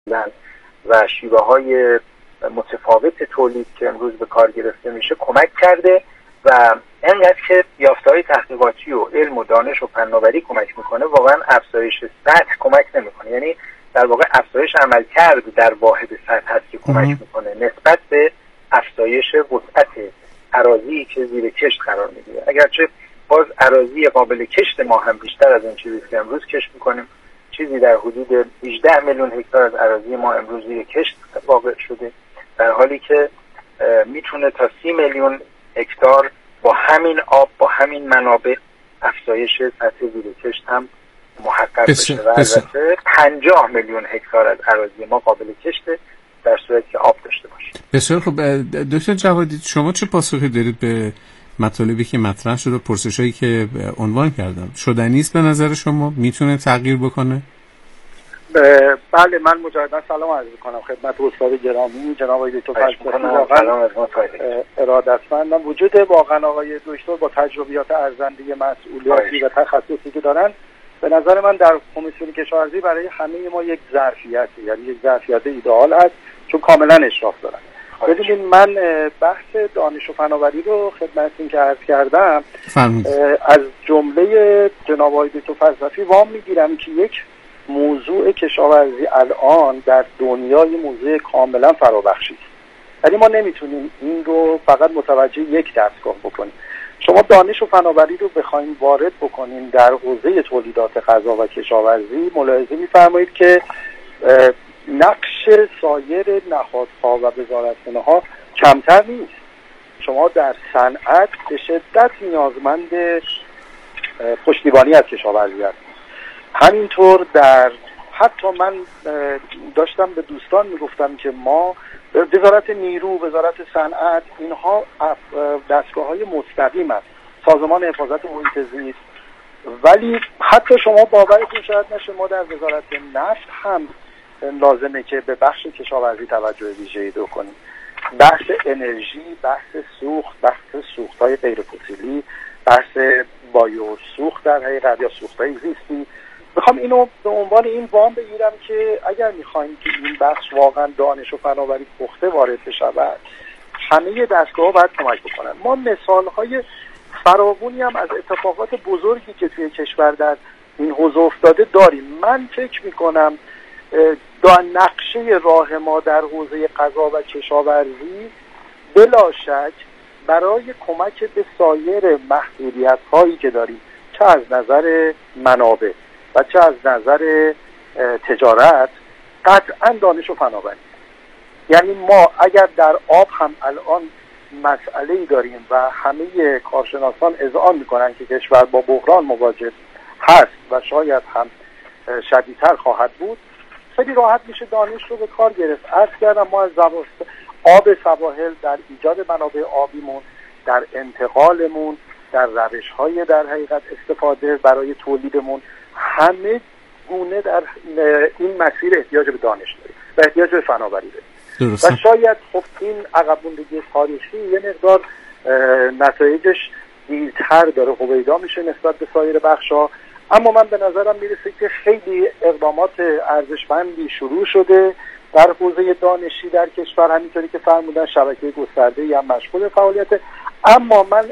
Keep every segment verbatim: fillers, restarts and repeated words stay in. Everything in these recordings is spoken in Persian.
و شیوه های متفاوت تولید که امروز به کار گرفته میشه کمک کرده و اینقدر که یافته‌های تحقیقاتی و علم و دانش و فناوری کمک میکنه، واقعا افزایش سطح کمک نمیکنه. یعنی در واقع افزایش عملکرد در واحد سطح هست که کمک میکنه نسبت به افزایش وسعت اراضی که زیر کشت قرار میگیره. اگرچه باز اراضی قابل کشت ما هم بیشتر از این چیزی که امروز کشت میکنیم، چیزی در حدود هجده میلیون هکتار از اراضی ما امروز زیر کشت واقع شده، در حالی که میتونه تا سی میلیون هکتار با همین آب، با همین منابع افزایش سطح زیر کشت هم محقق بشه. و البته پنجاه میلیون هکتار از اراضی ما قابل کشته در صورتی که آب داشته باشه. بسیار خب دکتر جوادی، شما چه پاسخی دارید به مطالبی که مطرح شده، پرسشایی که عنوان کردم؟ شدنی است به نظر شما؟ میتونه تغییر بکنه؟ بله، من مجددا سلام عرض می‌کنم خدمت استاد گرامی جناب آقای دکتر فلسفی. واقعا ارادتمندم. وجود واقعا آقای دکتر با تجربیات ارزنده مسئولیتی و تخصصی که دارن، به نظر من در کمیسیون کشاورزی برای همه ما یک ظرفیتی، یعنی یک ظرفیت ایدئال هست، چون کاملا اشراف دارن. ببینید، من بحث دانش و فناوری رو خدمتتون که عرض کردم از جمله جناب آقای دکتر فلسفی وام میگیرم که یک موضوع کشاورزی الان در دنیای موضوع کاملا فرابخشی است. یعنی ما نمیتونیم این رو فقط متوجه یک دستگاه بکنیم. شما دانش و فناوری رو بخواید وارد بکنین در حوزه تولیدات غذا و کشاورزی، ملاحظه می‌فرمایید که نقش سایر نهادها و وزارتخانه‌ها کمتر نیست. شما در صنعت به شدت نیازمند پشتیبانی از کشاورزی هستید. همینطور در حتی من داشتم به دوستان میگفتم که ما وزارت نیرو، وزارت صنعت، اینها دستگاه‌های مستقیم است، سازمان حفاظت محیط زیست، ولی حتی شما باورتون شاید نشه ما در وزارت نفت هم لازمه که به بخش کشاورزی توجه ویژه‌ای بکنیم. بحث انرژی، بحث سوخت، بحث سوخت‌های غیر فسیلی، بحث بایو سوخت در حقیقت یا سوخت‌های زیستی. میخوام اینو به عنوان این وام بگیرم که اگر میخوایم که این بخش واقعا دانش و فناوری پخته وارد بشود، همه دستگاه‌ها باید کمک بکنن. ما مثال‌های فراوانی هم از اتفاقات بزرگی که توی کشور در این حوزه افتاده داریم. من فکر میکنم دا نقشه راه ما در حوزه غذا و کشاورزی بلا شک برای کمک به سایر محدودیت‌هایی که داریم، چه از نظر منابع و چه از نظر تجارت، قطعا دانش و فناوری. یعنی ما اگر در آب هم الان مسئله‌ای داریم و همه کارشناسان اذعان میکنن که کشور با بحران مواجه هست و شاید هم شدیدتر خواهد بود، خیلی راحت میشه دانش رو به کار گرفت. عرض کردم ما از آب سواحل در ایجاد منابع آبیمون، در انتقالمون، در روش‌های در حقیقت استفاده برای تولیدمون، همه گونه در این مسیر احتیاج به دانش داریم و احتیاج به فناوری داریم. و شاید خب این عقب موندگی تاریخی یه مقدار نتایجش دیرتر داره هویدا میشه نسبت به سایر بخش‌ها، اما من به نظرم میرسه که خیلی اقدامات ارزشمندی شروع شده در حوزه دانشی در کشور، همینطوری که فرمودن شبکه گسترده‌ای هم مشغول فعالیت. اما من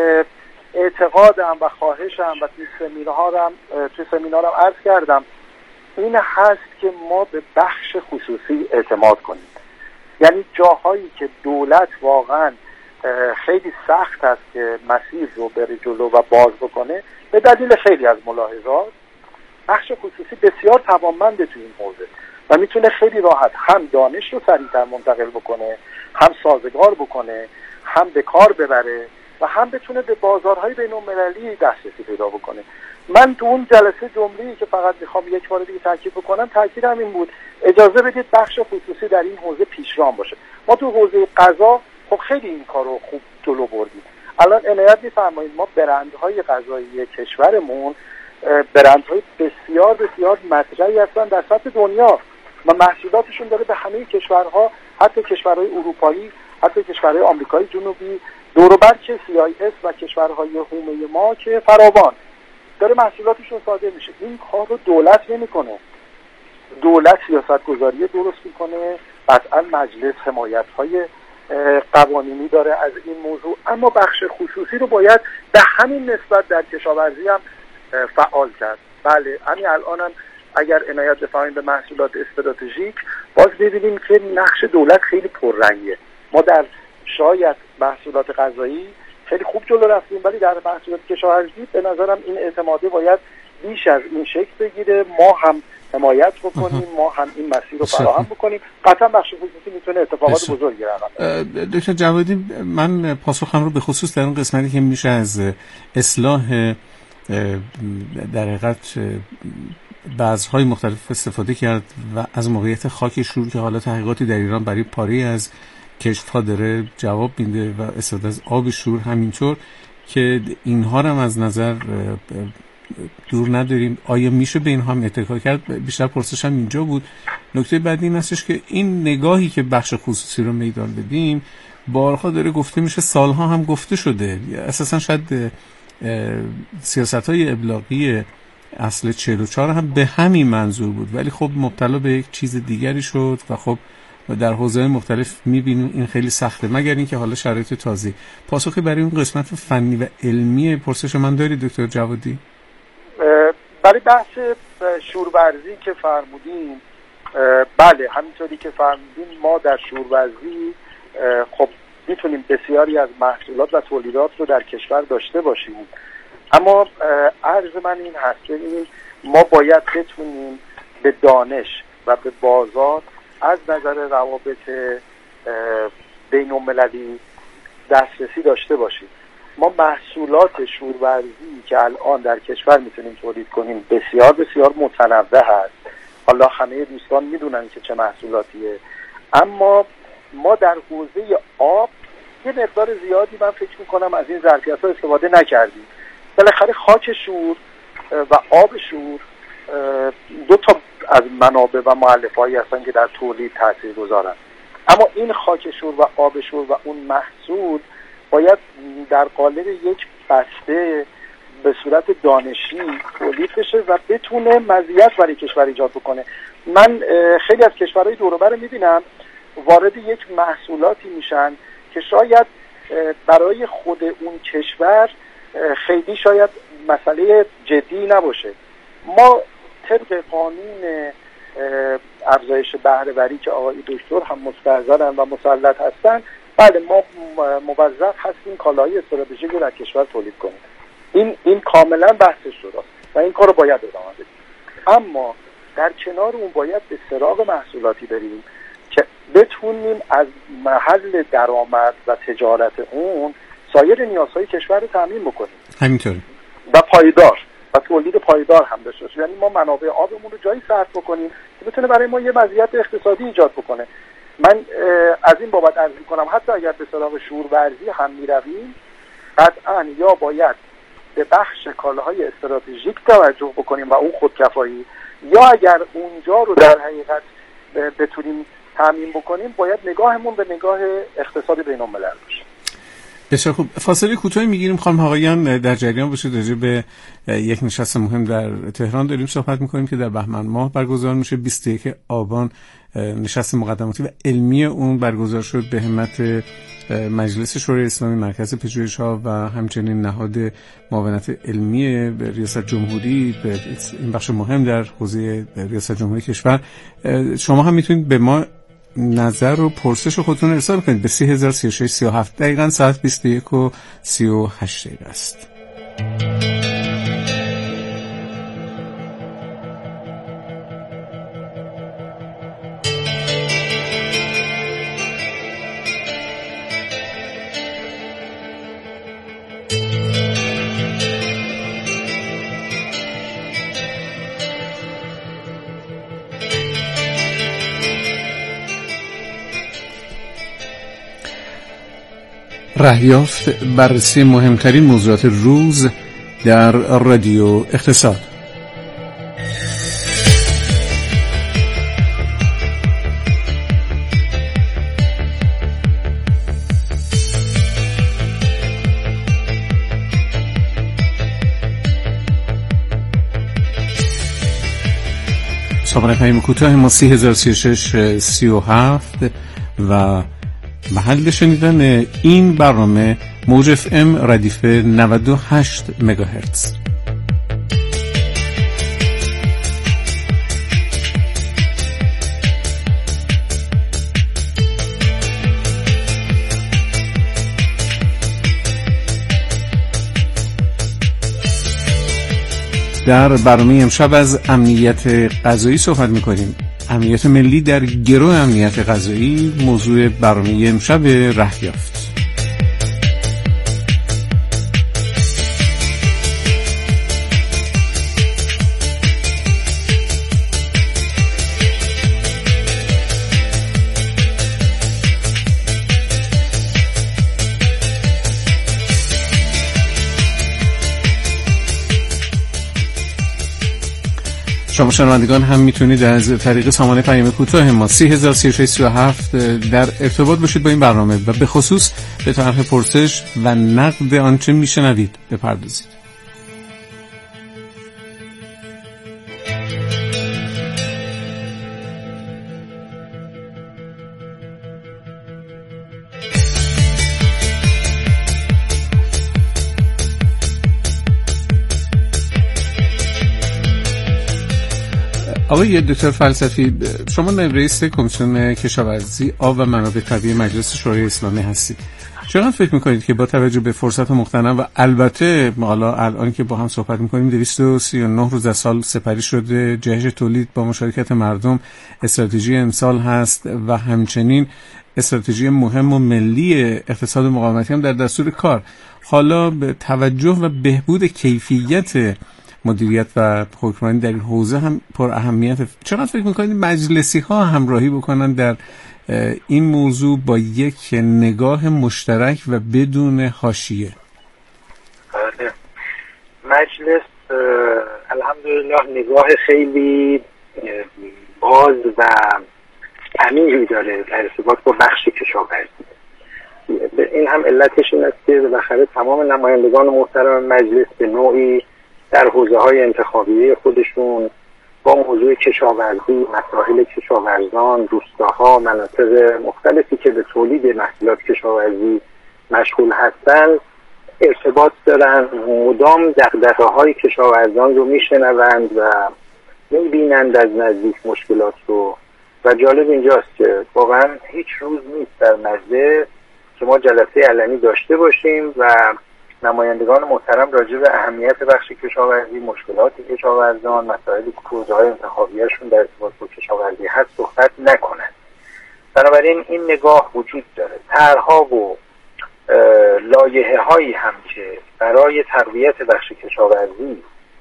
اعتقادم و خواهشم و توی سمینارم توی سمینارم عرض کردم این هست که ما به بخش خصوصی اعتماد کنیم. یعنی جاهایی که دولت واقعا خیلی سخت است که مسیر رو بره جلو و باز بکنه به دلیل خیلی از ملاحظات، بخش خصوصی بسیار توانمنده توی این حوزه و میتونه خیلی راحت هم دانش رو سریعتر منتقل بکنه، هم سازگار بکنه، هم به کار ببره و هم بتونه به بازارهای بین‌المللی دسترسی پیدا بکنه. من تو اون جلسه جمله‌ای که فقط میخوام یک بار دیگه تاکید بکنم، تاکید همین بود اجازه بدید بخش خصوصی در این حوزه پیشران باشه. ما تو حوزه غذا خب خیلی این کارو خوب جلو بردیم. الان عنایت می‌فرمایید ما برندهای غذایی کشورمون برندهای بسیار بسیار مطرحی هستن در سطح دنیا و محصولاتشون داره به همه کشورها، حتی کشورهای اروپایی، حتی کشورهای آمریکای جنوبی، دور و بر که سی آی اس و کشورهای حومه ما که فراوان داره محصولاتشون صادر میشه. این کار رو دولت نمیکنه. دولت سیاستگذاری درست میکنه، قطعا مجلس حمایت‌های قوانینی داره از این موضوع، اما بخش خصوصی رو باید به همین نسبت در کشاورزی هم فعال کرد. بله همین الان هم اگر عنایت بفرمایید به محصولات استراتژیک، باز ببینیم که نقش دولت خیلی پررنگه. ما در شاید محصولات غذایی خیلی خوب جلو رفتیم، ولی در محصولات کشاورزی به نظرم این اعتماده باید بیش از این شکل بگیره، ما هم حمایت بکنیم، ما هم این مسیر رو فراهم بکنیم. قطعا بخش خصوصی میتونه اتفاقات بزرگی رقم بزنه. دکتر جوادی، من پاسخم رو به خصوص در اون قسمتی که میشه از اصلاح در حقیقت بذرهای مختلف استفاده کرد و از موقعیت خاک شور که حالا تحقیقاتی در ایران برای پاری از کشت‌ها داره جواب میده و استفاده از آب شور همینطور، که اینها رو هم از نظر دور نداریم. آیا میشه به اینها هم اتکا کرد؟ بیشتر پرسشم اینجا بود. نکته بعدی این هستش که این نگاهی که بخش خصوصی رو میدان بدیم بارها داره گفته میشه، سالها هم گفته شده، اساسا شاید سیاست‌های ابلاغی اصل چهل و چهار هم به همین منظور بود، ولی خب مبتلا به یک چیز دیگری شد و خب در حوزه‌های مختلف می‌بینیم این خیلی سخته، مگر اینکه حالا شرایط تازه. پاسخی برای اون قسمت فنی و علمی پرسش من دارید دکتر جوادی؟ برای بحث شورورزی که فرمودین، بله همینطوری که فرمودین ما در شورورزی خب میتونیم بسیاری از محصولات و تولیدات رو در کشور داشته باشیم، اما عرض من این هست که ما باید بتونیم به دانش و به بازار از نظر روابط بین المللی دسترسی داشته باشیم. ما محصولات شورورزی که الان در کشور میتونیم تولید کنیم بسیار بسیار متنوع هست. حالا همه دوستان میدونن که چه محصولاتیه، اما ما در حوزه آب یه مقدار زیادی من فکر میکنم از این ظرفیت‌ها استفاده نکردیم. بالاخره خاک شور و آب شور دو تا از منابع و مؤلفه‌هایی هستن که در تولید تاثیرگذارن، اما این خاک شور و آب شور و اون محصول باید در قالب یک بسته به صورت دانشی تولید بشه و بتونه مزیت برای کشور ایجاد بکنه. من خیلی از کشورهای دور و بر میبینم وارد یک محصولاتی میشن که شاید برای خود اون کشور خیلی شاید مسئله جدی نباشه. ما طبق قانون افزایش بهره‌وری که آقای دکتر هم مستحضرن و مسلط هستن، بله ما موظف هستیم کالاهای استراتژیک رو در کشور تولید کنیم. این این کاملا بحثش شده و این کار رو باید ادامه بدیم، اما در کنار اون باید به سراغ محصولاتی بریم که بتونیم از محل درآمد و تجارت اون سایر نیازهای کشور رو تامین بکنیم. همینطوره. و پایدار و تولید پایدار هم داشته باشیم، یعنی ما منابع آبمون رو جایی صرف بکنیم که بتونه برای ما یه مزیت اقتصادی ایجاد بکنه. من از این بابت عرض می‌کنم حتی اگر به سراغ شورورزی هم می‌رویم، قطعاً یا باید به بخش کالاهای استراتژیک توجه بکنیم و اون خودکفایی، یا اگر اونجا رو در حقیقت بتونیم تامین بکنیم باید نگاهمون به نگاه اقتصاد بین‌الملل باشه. بسیار خوب. فاصله کوتاهی میگیریم خانم آقایان، در جریان باشید. راجع به یک نشست مهم در تهران داریم صحبت میکنیم که در بهمن ماه برگزار میشه. بیست و یکم آبان نشست مقدماتی و علمی اون برگزار شد به همت مجلس شورای اسلامی، مرکز پژوهش‌ها و همچنین نهاد معاونت علمی ریاست جمهوری به این بخش مهم در حوزه ریاست جمهوری کشور. شما هم میتونید به ما نظر و پرسش خودتون ارسال کنید به سی هزار سی و شش سی و هفت. دقیقاً ساعت بیست و یک و سی و هشت دقیقه است. رهیافت بررسی مهمترین موضوعات روز در رادیو اقتصاد. سامانه پیام کوتاه ما سی هزار و سی و شش سی و هفت و محل شنیدن این برنامه موج اف ام ردیف نود و هشت مگاهرتز. در برنامه امشب از امنیت غذایی صحبت می‌کنیم. امنیت ملی در گرو امنیت غذایی موضوع برنامه امشب ره یافت. شما شنوندگان هم میتونید از طریق سامانه پیام کوتاه ما سی هزار و سی و شش سی و هفت در ارتباط باشید با این برنامه و به خصوص به طرح پرسش و نقد آنچه میشنوید بپردازید. آقای دکتر فلسفی، شما نایب رئیس کمیسیون کشاورزی، آب و منابع طبیعی مجلس شورای اسلامی هستید. چقدر فکر میکنید که با توجه به فرصت مغتنم و البته حالا الان که با هم صحبت میکنیم دویست و سی و نه روز از سال سپری شده، جهش تولید با مشارکت مردم استراتژی امسال هست و همچنین استراتژی مهم و ملی اقتصاد مقاومتی هم در دستور کار، حالا به توجه و بهبود کیفیت مدیریت و حکمرانی در این حوزه هم پر اهمیت، چقدر فکر میکنید مجلسی ها همراهی بکنن در این موضوع با یک نگاه مشترک و بدون حاشیه؟ مجلس الحمدلله نگاه خیلی باز و عمیقی داره در ارتباط با بخش کشاورزی. این هم علتش این است که بالاخره تمام نمایندگان محترم مجلس به نوعی در حوزه‌های انتخابی خودشون با موضوع کشاورزی، مسائل کشاورزان، روستاها، مناطق مختلفی که به تولید محصولات کشاورزی مشغول هستن ارتباط دارن، مدام دغدغه‌های کشاورزان رو میشنوند و میبینند از نزدیک مشکلات رو. و جالب اینجاست که واقعا هیچ روز نیست در مجلس که ما جلسه علنی داشته باشیم و نمایندگان محترم راجع به اهمیت بخش کشاورزی، مشکلات کشاورزان، مسائل حوزه‌های انتخابیه‌شون در ارتباط با کشاورزی هست صحبت نکنند. بنابراین این نگاه وجود داره. طرح‌ها و لایحه‌هایی هم که برای تقویت بخش کشاورزی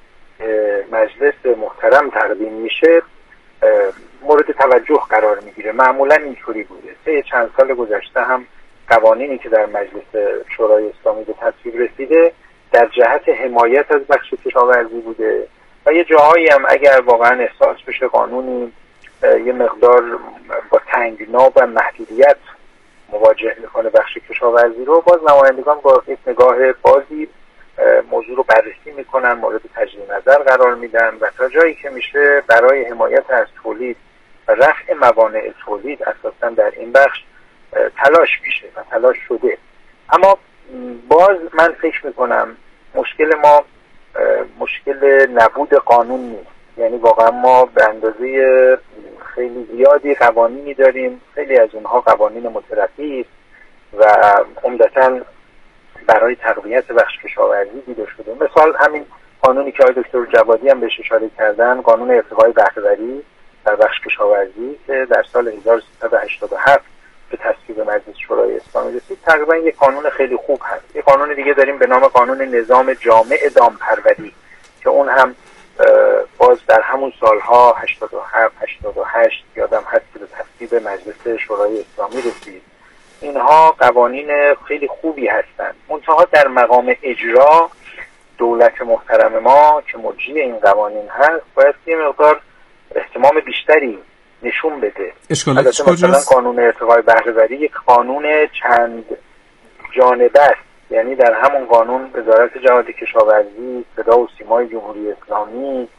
مجلس محترم تقدیم میشه مورد توجه قرار میگیره. معمولا اینطوری بوده. طی چند سال گذشته هم قوانینی که در مجلس شورای اسلامی به تصویب رسیده در جهت حمایت از بخش کشاورزی بوده و یه جاهایی هم اگر واقعا احساس بشه قانونی یه مقدار با تنگنا و محدودیت مواجه میکنه بخش کشاورزی رو، باز نمایندگان با یک نگاه بازی موضوع رو بررسی میکنن، مورد تجدید نظر قرار میدن و تا جایی که میشه برای حمایت از تولید و رفع موانع تولید اساسا در این بخش تلاش میشه و تلاش شده. اما باز من فکر میکنم مشکل ما مشکل نبود قانون نیست. یعنی واقعا ما به اندازه خیلی زیادی قوانینی داریم، خیلی از اونها قوانین مترقی است و عمدتاً برای تقویت بخش کشاورزی دیده شده. مثال همین قانونی که آقای دکتر جوادی هم بهش اشاره کردن، قانون ارتقای بهره‌وری در بخش کشاورزی که در سال هزار و سیصد و هشتاد و هفت به تصویب مجلس شورای اسلامی رسید، تقریبا یک قانون خیلی خوب هست. یک قانون دیگه داریم به نام قانون نظام جامع دامپروری که اون هم باز در همون سالها هشتاد و هفت هشتاد و هشت یادم هست که به تصویب مجلس شورای اسلامی رسید. اینها قوانین خیلی خوبی هستند. منتها در مقام اجرا دولت محترم ما که مجری این قوانین هست باید یه مقدار اهتمام بیشتری نشون بده. اشکالات مثلا قانون ارتقای بهره‌وری یک قانون چند جانبه است. یعنی در همون قانون وزارت جهاد کشاورزی، صدا و سیمای جمهوری اسلامی،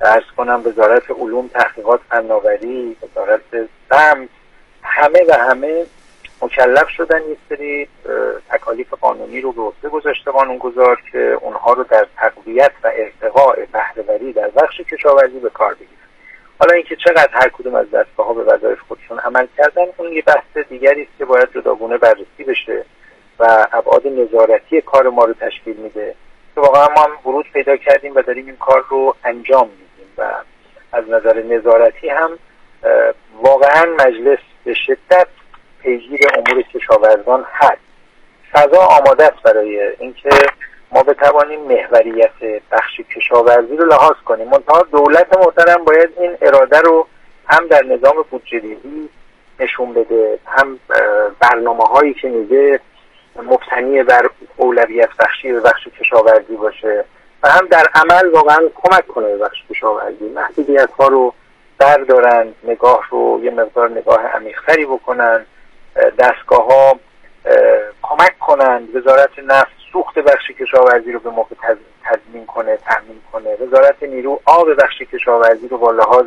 عرض کنم وزارت علوم، تحقیقات، فناوری، وزارت سمت، همه و همه مکلف شدن یک سری تکالیف قانونی رو به عهده گذاشته قانونگذار که اونها رو در تقویت و ارتقاء بهره‌وری در بخش کشاورزی به کار بگیرن. حالا اینکه چقدر هر کدوم از دستگاه‌ها به وظایف خودشون عمل کردن اون یه بحث دیگری است که باید جداگونه بررسی بشه و ابعاد نظارتی کار ما رو تشکیل میده که واقعا ما هم ورود پیدا کردیم و داریم این کار رو انجام میدیم و از نظر نظارتی هم واقعا مجلس به شدت پیگیر امور کشاورزان هست. فضا آماده است برای اینکه ما بتوانیم محوریت بخش کشاورزی رو لحاظ کنیم. منتها دولت محترم باید این اراده رو هم در نظام بودجه‌ریزی نشون بده، هم برنامه‌هایی که میگه مبتنی بر اولویت بخشی به بخش کشاورزی باشه و هم در عمل واقعا کمک کنه به بخش کشاورزی. محدودیت‌ها رو بردارن، نگاه رو یه مقدار نگاه عمیق‌تری بکنن، دستگاه‌ها کمک کنن، وزارت نفت سوخت بخش کشاورزی رو به موقع تضمین کنه، تامین کنه، وزارت نیرو آب بخش کشاورزی رو با لحاظ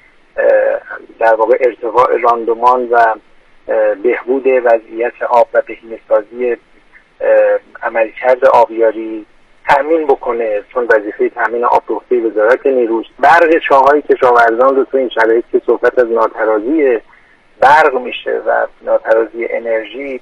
در واقع ارتقاء راندمان و بهبود وضعیت آب و بهینه‌سازی عملکرد آبیاری تامین بکنه، چون وظیفه تامین آب به عهده وزارت نیروست. برق چاهای کشاورزان رو تو این شرایط که صحبت از ناترازی برق میشه و ناترازی انرژی،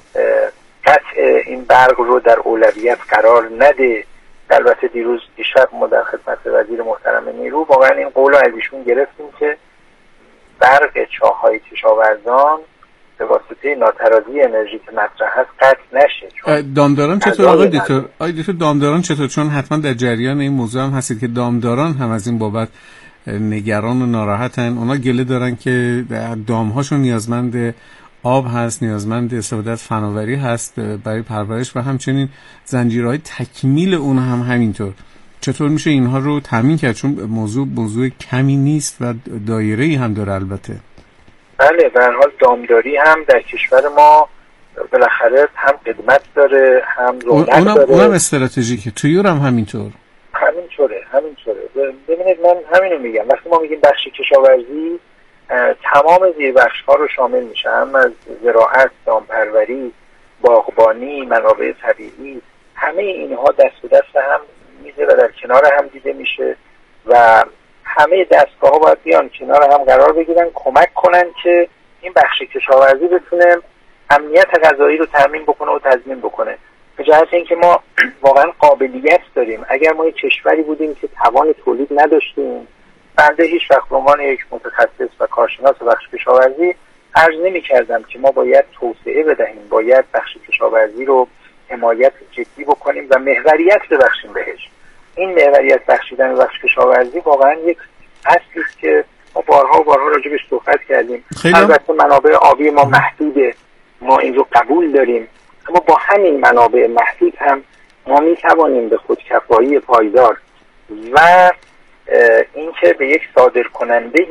قطع این برق رو در اولویت قرار نده. البته دیروز دیشب ما در خدمت وزیر محترم نیرو واقعا این قول رو از ایشون گرفتیم که برق چاهای کشاورزان به واسطه ناترازی انرژی که مطرح هست قطع نشه. دامداران چطور آقای دکتر؟ آقای دکتر دامداران چطور؟ چون حتما در جریان این موضوع هم هستید که دامداران هم از این بابت نگران و ناراحتن. اونا گله دارن که دامهاشون نیازمند آب هست، نیازمند استفاده از فناوری هست برای پرورش و همچنین زنجیرهای تکمیل اون هم همینطور. چطور میشه اینها رو تامین کرد؟ چون موضوع موضوع کمی نیست و دایره‌ای هم داره. البته بله، به هر حال دامداری هم در کشور ما بالاخره هم قدمت داره، هم رونق اونم داره، اونم استراتژیکه. تویور هم همینطور. همینطوره همینطوره ببینید من همینو میگم، وقتی ما میگیم بخش کشاورزی تمام زیربخش‌ها رو شامل میشه، هم از زراعت، دامپروری، باغبانی، منابع طبیعی، همه اینها دست به دست هم میزه و در کنار هم دیده میشه و همه دستگاه‌ها باید بیان کنار هم قرار بگیرن، کمک کنن که این بخش کشاورزی بتونه امنیت غذایی رو تامین بکنه و تضمین بکنه. به جهت اینکه ما واقعا قابلیت داریم. اگر ما یک کشوری بودیم که توان تولید نداشتیم، بنده هیچ وقت به عنوان یک متخصص و کارشناس بخش کشاورزی عرض نمی کردم که ما باید توسعه بدهیم، باید بخش کشاورزی رو حمایت جدی بکنیم و محوریت ببخشیم بهش. این محوریت بخشیدن بخش کشاورزی واقعا یک اصلی است که ما بارها و بارها راجبش صحبت کردیم. البته منابع آبی ما محدوده، ما این رو قبول داریم، اما با همین منابع محدود هم ما می توانیم به خودکفایی پایدار و اینکه به یک صادر کننده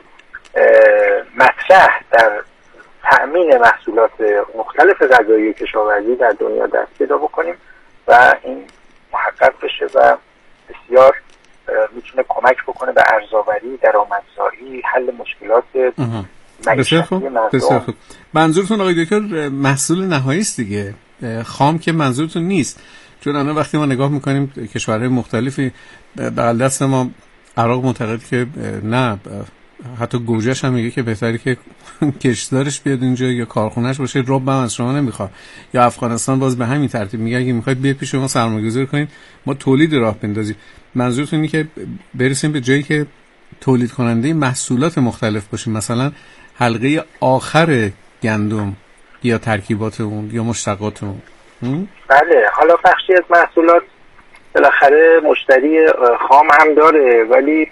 مطرح در تأمین محصولات مختلف غذایی و کشاورزی در دنیا دست پیدا بکنیم و این محقق بشه و بسیار میتونه کمک بکنه به ارزآوری، درآمدزایی، حل مشکلات معیشتی مردم. منظورتون آقای دکتر محصول نهایی است دیگه، خام که منظورتون نیست؟ چون الان وقتی ما نگاه میکنیم کشورهای مختلفی بغل دست ما، عراق معتقد که نه، حتی گوجهش هم میگه که بهتری که کشتارش بیاد اینجا یا کارخونهش باشه، رب هم از شما نمیخواد. یا افغانستان باز به همین ترتیب میگه اگه میخواید بیاید پیش ما سرمایه‌گذاری کنید، ما تولید راه بندازیم. منظورتون اینه که برسیم به جایی که تولید کننده محصولات مختلف باشیم، مثلا حلقه آخر گندم یا ترکیبات اون یا مشتقات اون. بله، حالا بخشی از محصولات بالاخره مشتری خام هم داره، ولی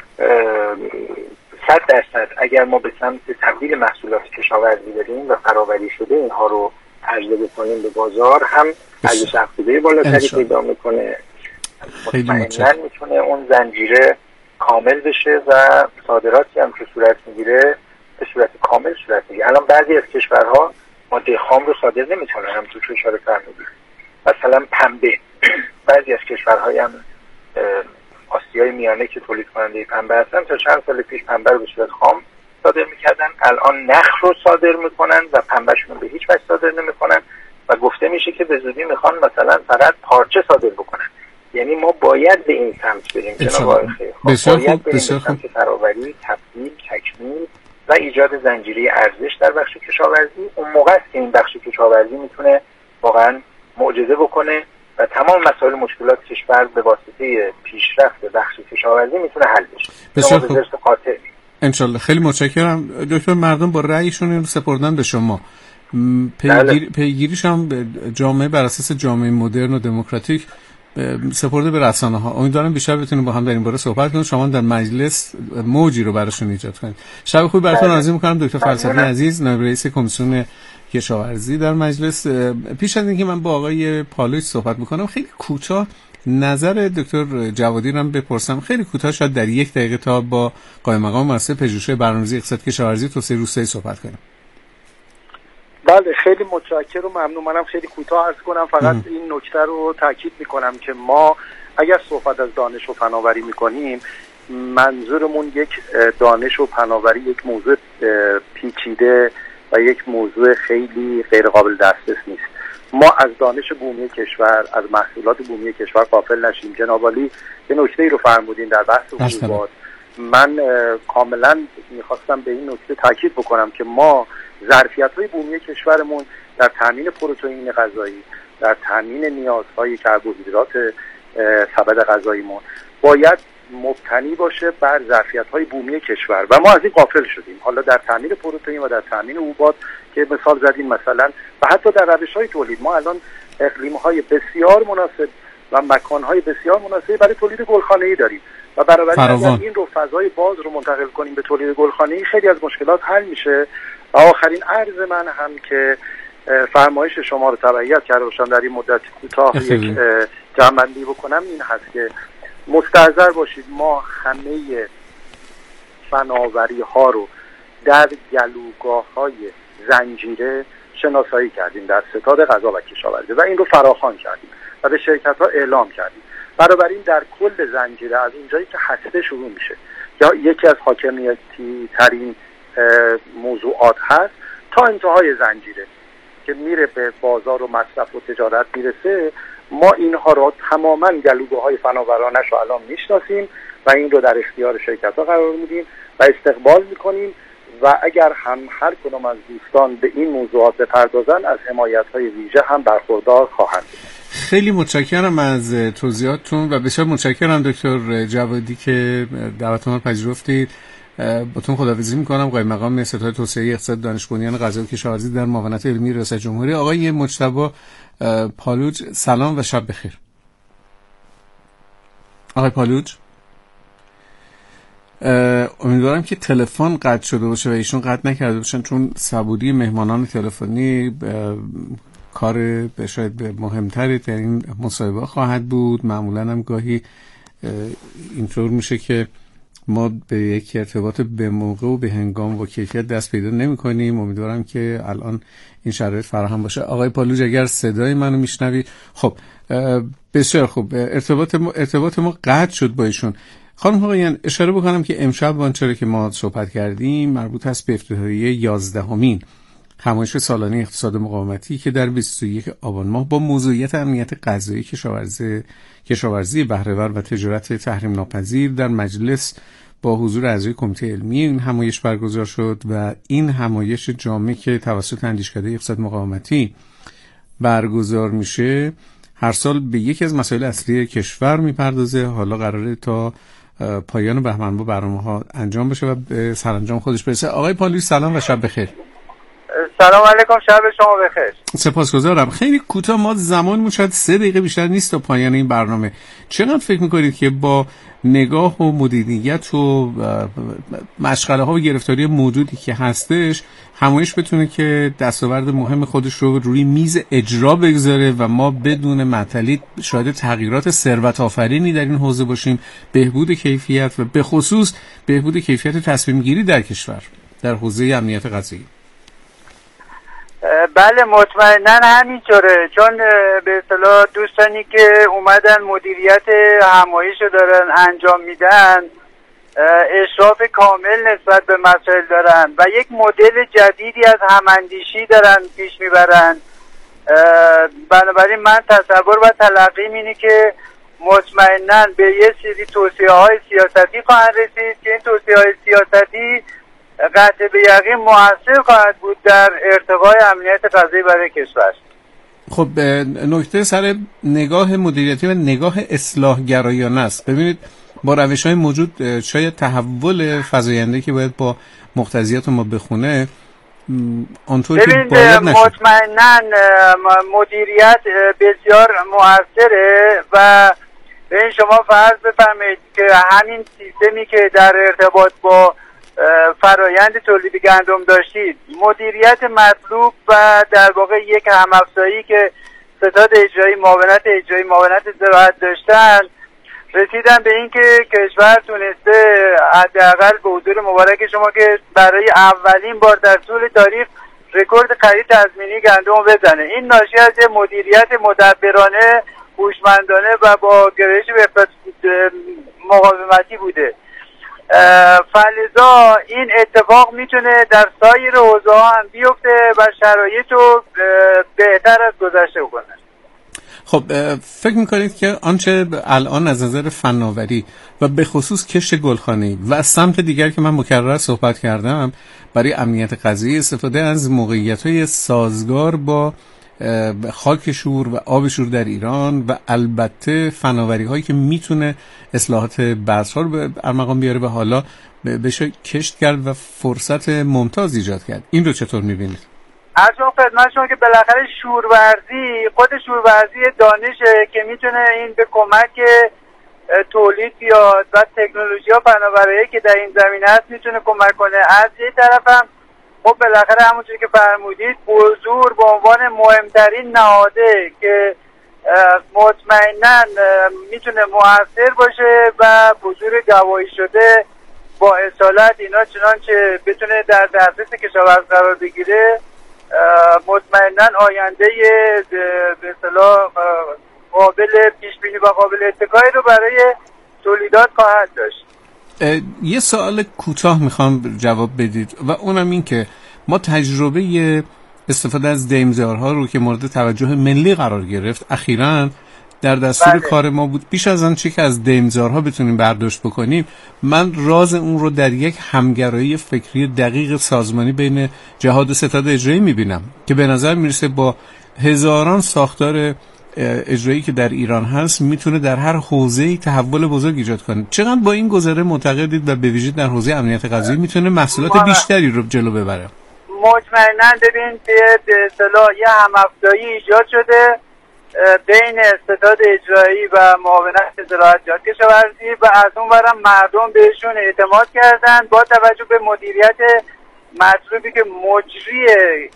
صد درصد اگر ما به سمت تبدیل محصولات کشاورزی بریم و فراوری شده اینها رو عرضه بکنیم به بازار، هم ارزش افزوده بالاتری پیدا میکنه، مطمئناً میتونه اون زنجیره کامل بشه و صادراتی هم که صورت میگیره به صورت کامل صورت میگیره. الان بعضی از کشورها ماده خام رو صادر نمیتونن، هم تو اشاره فرمودید، مثلا پنبه. بعضی از کشورهای هم آسیای میانه که تولید کننده پنبه هستن تا چند سال پیش پنبه رو به صورت خام صادر میکردن، الان نخ رو صادر میکنن و پنبهشون رو به هیچ وجه صادر نمیکنن و گفته میشه که به زودی میخوان مثلا فقط پارچه صادر بکنن. یعنی ما باید به این سمت بریم جناب آقای خیر. بسیار خوب، بسیار خوب. فراوری، تبدیل، تکمیل و ایجاد زنجیره ارزش در بخش کشاورزی، اون موقع است که این بخش کشاورزی میتونه واقعا معجزه بکنه و تمام مسائل مشکلات کشور به واسطه پیشرفت بخش کشاورزی میتونه حل بشه. بسیار خوب. انشالله. خیلی متشکرم دکتر. مردم با رأیشون رو سپردن به شما. پیگیر، پیگیریش هم جامعه بر اساس جامعه مدرن و دموکراتیک سپرده به رسانه ها. امیدوارم بیشتر بتونیم با هم در این باره صحبت کنیم، شما در مجلس موجی رو براشون ایجاد کنید. شب خوبی براتون آرزو می‌کنم دکتر فلسفی عزیز، نایب رئیس کمیسیون کشاورزی در مجلس. پیش از اینکه من با آقای پالوچ صحبت بکنم، خیلی کوتاه نظر دکتر جوادی رو بپرسم، خیلی کوتاه، شاید در یک دقیقه، تا با قائم مقام مؤسسه پژوهش‌های برنامه‌ریزی اقتصاد کشاورزی توسعه روستایی صحبت کنیم. بله، خیلی متشکرم و ممنون. منم خیلی کوتاه عرض کنم، فقط ام. این نکته رو تاکید میکنم که ما اگر صحبت از دانش و فناوری میکنیم، منظورمون یک دانش و فناوری یک موضوع پیچیده و یک موضوع خیلی غیر قابل دسترس نیست. ما از دانش بومی کشور، از محصولات بومی کشور غافل نشیم. جناب عالی یه نکته‌ای رو فرمودین در بحث حبوبات. من کاملا میخواستم به این نکته تاکید بکنم که ما ظرفیت‌های بومی کشورمون در تامین پروتئین غذایی، در تامین نیازهای کربوهیدرات سبد غذاییمون باید مبتنی باشه بر ظرفیت‌های بومی کشور و ما از این غافل شدیم. حالا در تامین پروتئین و در تامین حبوبات که مثال زدیم مثلا، و حتی در روش‌های تولید ما الان اقلیم‌های بسیار مناسب و مکان‌های بسیار مناسب برای تولید گلخانه‌ای داریم و بنابراین اگر این رو فضای باز رو منتقل کنیم به تولید گلخانه‌ای، خیلی از مشکلات حل میشه. و آخرین عرض من هم که فرمایش شما رو تبعیت کرده باشم در این مدت کوتاه یک جمع‌بندی بکنم، این هست که مستحضر باشید ما همه فناوری ها رو در گلوگاه های زنجیره شناسایی کردیم در ستاد غذا و کشاورزی و این رو فراخوان کردیم و به شرکت ها اعلام کردیم. بنابراین در کل زنجیره از اونجایی که هسته شروع میشه یا یکی از حاکمیتی ترین موضوعات هست تا انتهای زنجیره که میره به بازار و مصرف و تجارت میرسه، ما اینها رو تماما گلوگاه‌های فناورانش رو الان میشناسیم و این رو در اختیار شرکت‌ها قرار میدیم و استقبال میکنیم و اگر هم هر کدوم از دوستان به این موضوعات بپردازن از حمایت‌های ویژه هم برخوردار خواهند بود. خیلی متشکرم از توضیحاتتون و بسیار متشکرم دکتر جوادی که دعوت ما رو پذیرفتید. باتون خداحافظی میکنم. قائم مقام ستاد توسعه اقتصاد دانش بنیان غذا و کشاورزی در معاونت علمی ریاست جمهوری، آقای مجتبی پالوچ، سلام و شب بخیر. آقای پالوچ، امیدوارم که تلفن قطع شده باشه و ایشون قطع نکرده باشن، چون صبوری مهمانان تلفنی کار شاید مهمتری در این مصاحبه خواهد بود. معمولا هم گاهی اینطور میشه که ما به یک ارتباط به موقع و به هنگام و کیفیت دست پیدا نمی کنیم. امیدوارم که الان این شرایط فراهم باشه. آقای پالوچ اگر صدای منو میشنوی، خب بسیار خوب، ارتباط ما, ارتباط ما قطع شد با ایشون. خانم آقایان، اشاره بکنم که امشب آنچه که ما صحبت کردیم مربوط است به افتتاحیه یازدهمین همایش سالانه اقتصاد مقاومتی که در بیست و یک آبان ماه با موضوعیت امنیت غذایی کشاورزی کشاورزی بهره‌ور و تجارت تحریم ناپذیر در مجلس با حضور اعضای کمیته علمی این همایش برگزار شد و این همایش جامع که توسط اندیشکده اقتصاد مقاومتی برگزار میشه هر سال به یکی از مسائل اصلی کشور میپردازه. حالا قراره تا پایان بهمن ماه برنامه‌ها انجام بشه و به سرانجام خودش برسه. آقای پالوچ سلام و شب بخیر. سلام علیکم، شب شما بخیر. سپاسگزارم. خیلی کوتاه، ما زمانمون شاید سه دقیقه بیشتر نیست تا پایان این برنامه. چقدر فکر میکنید که با نگاه و مدیریت و مشغله ها و گرفتاری موجودی که هستش همایش بتونه که دستاورد مهم خودش رو روی میز اجرا بگذاره و ما بدون معطلی شاهد تغییرات ثروت آفرینی در این حوزه باشیم، بهبود کیفیت و به خصوص بهبود کیفیت تصمیم گیری در کشور در حوزه امنیت غذایی؟ بله مطمئنا همینطوره، چون به اصطلاح دوستانی که اومدن مدیریت همایش رو دارن انجام میدن اشراف کامل نسبت به مسائل دارن و یک مدل جدیدی از هماندیشی دارن پیش میبرن. بنابراین من تصور و تلقیم اینه که مطمئنا به یه سری توصیه های سیاستی خواهند رسید که این توصیه های سیاستی قطع به یقین مؤثر خواهد بود در ارتقای امنیت غذایی برای کشور. خب نکته سر نگاه مدیریتی و نگاه اصلاح گرایانه است. ببینید با روش‌های موجود شاید تحول فزاینده که باید با مقتضیات ما بخونه آنطور که باید نشه. مطمئنا مدیریت بسیار مؤثره و به این شما فرض بفرمایید که همین سیستمی که در ارتباط با فرایند تولید گندم داشتید، مدیریت مطلوب و در واقع یک همافزایی که ستاد اجرایی، معاونت اجرایی، معاونت زراعت داشتن، رسیدن به این که کشور تونسته حداقل به حضور مبارک شما که برای اولین بار در طول تاریخ رکورد خرید تضمینی گندم بزنه. این ناشی از مدیریت مدبرانه، هوشمندانه و با گرایش به مقاومتی بوده. فلذا این اتفاق میتونه در سایر حوزه‌ها هم بیفته و شرایط رو بهتر از گذشته بکنه. خب فکر میکنید که آنچه الان از نظر فناوری و به خصوص کشت گلخانه‌ای و از سمت دیگر که من مکرر صحبت کردم برای امنیت غذایی استفاده از موقعیت‌های سازگار با خاک شور و آب شور در ایران و البته فناوری هایی که میتونه اصلاحات بذرها رو به ارمغان بیاره و حالا بشه کشت کرد و فرصت ممتاز ایجاد کرد، این رو چطور میبینید؟ ارجو خدمت شما که بالاخره شورورزی خود شورورزی دانشه که میتونه این به کمک تولید بیاد و تکنولوژی ها فناوری که در این زمینه هست میتونه کمک کنه. از یه طرف هم خب بالاخره همونجوری که فرمودید بذور به عنوان مهمترین نهاده که مطمئنا میتونه مؤثر باشه و بذور گواهی شده با اصالت اینا چنانچه بتونه در دسترس کشاورز قرار بگیره، مطمئنا آینده به اصطلاح قابل پیش بینی و قابل اتکایی رو برای تولیدات خواهد داشت. یه سوال کوتاه میخوام جواب بدید و اونم این که ما تجربه استفاده از دیمزارها رو که مورد توجه ملی قرار گرفت اخیراً در دستور بله. کار ما بود. بیش از آن چی که از دیمزارها بتونیم برداشت بکنیم، من راز اون رو در یک همگرایی فکری دقیق سازمانی بین جهاد و ستاد اجرایی میبینم که به نظر میرسه با هزاران ساختار اجرایی که در ایران هست میتونه در هر حوزه‌ای تحول بزرگ ایجاد کنه. چقدر با این گذره معتقدید و به ویژه در حوزه امنیت غذایی میتونه محصولات بیشتری رو جلو ببره؟ مطمئنا ببین به اصطلاح یه همافزایی ایجاد شده بین ستاد اجرایی و معاونت زراعت کشاورزی و از اون ورم مردم بهشون اعتماد کردن با توجه به مدیریت مطلوبی که مجری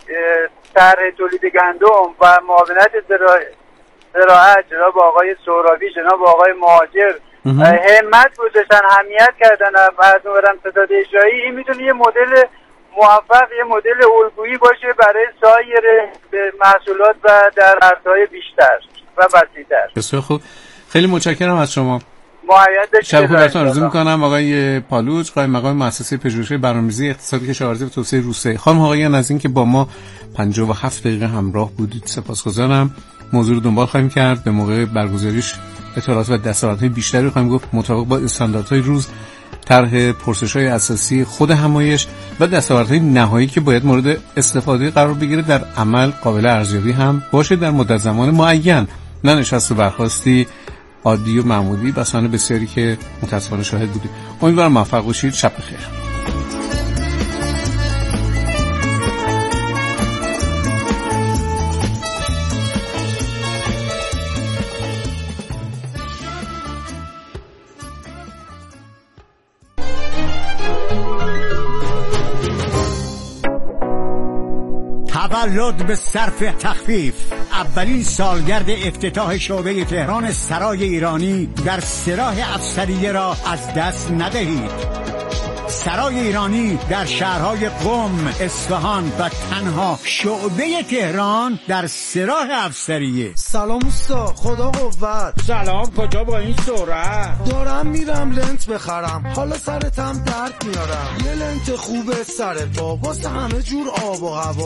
طرح تولید گندم و معاونت زراعت جناب آقای سهرابی، جناب آقای مهاجر همت گذاشتن، همیت کردن و از اون ورم ستاد اجرایی. این میتونه یه مدل موفق، یه مدل الگویی باشه برای سایر محصولات و در عرصه‌های بیشتر و وسیع‌تر. بسیار خوب، خیلی متشکرم از شما. معید باشید. شب خوب براتون آرزو می‌کنم. آقای پالوچ، قائم مقام مؤسسه پژوهش برنامه‌ریزی اقتصاد کشاورزی و توسعه روستایی. خانم آقایان از اینکه با ما پنجاه و هفت دقیقه همراه بودید سپاسگزارم. موضوع رو دنبال خواهیم کرد، به موقع برگزاریش اطلاعات و دستاوردهای بیشتری خواهیم گفت مطابق با استانداردهای روز، طرح پرسش‌های اساسی خود همایش و دستاوردهای نهایی که باید مورد استفاده قرار بگیره در عمل قابل ارزیابی هم باشه در مدت زمان معین، نه نشست و برخاستی عادی و معمولی بسانه بسیاری که متأسفانه شاهد بودید. امیدوارم موفق باشید. شب بخیر. تولد به صرف تخفیف، اولین سالگرد افتتاح شعبه تهران سرای ایرانی در سراح افسریه را از دست ندهید. سرای ایرانی در شهرهای قم، اصفهان و تنها شعبه تهران در سراح افسریه. سلام اوستا، خدا قوت. سلام، کجا با این سرعت؟ دارم میرم لنت بخرم، حالا سرتم درد میارم. یه لنت خوبه سرت با واسه همه جور آب و هوا.